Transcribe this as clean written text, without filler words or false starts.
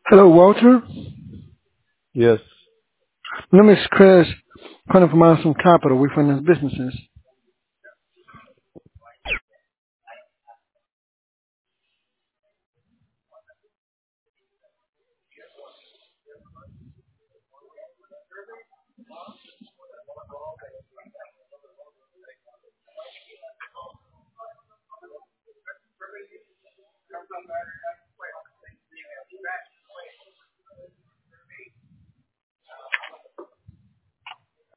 Hello, Walter. Yes. My name is Chris, calling from Awesome Capital. We finance businesses.